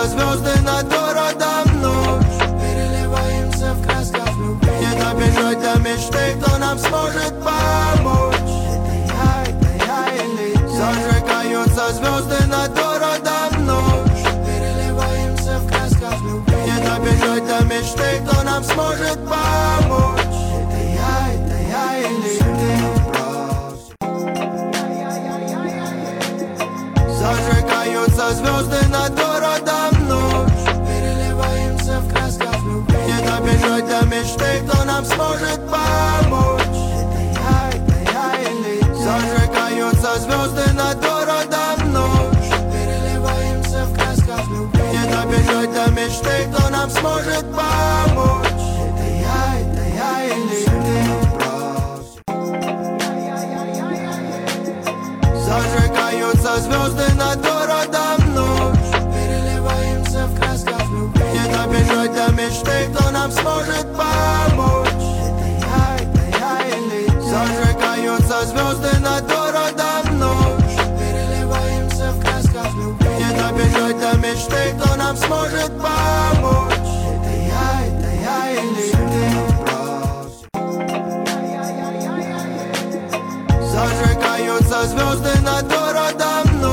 звезды над городом ночь. Переливаемся в красках любви. Не добежать до мечты, кто нам сможет помочь. Это я или ты. Зажигаются звезды над городом ночь. Переливаемся в красках любви. Не добежать до мечты, кто нам сможет помочь. Это я или ты. Зажигаются звезды над городом ночь. Переливаемся в красках любви. Не добежать до мечты, кто нам сможет помочь. Это я или ты. Зажигаются звезды над городом ночь. Переливаемся в красках любви. Не добежать до мечты, кто нам сможет помочь. Это я или ты. Зажигаются звезды над городом ночь. Переливаемся в красках любви. Не добежать до мечты, кто нам сможет помочь. Это я или ты. Зажигаются звезды над городом ночь. Переливаемся в красках любви. Не добежать до мечты, кто нам сможет помочь.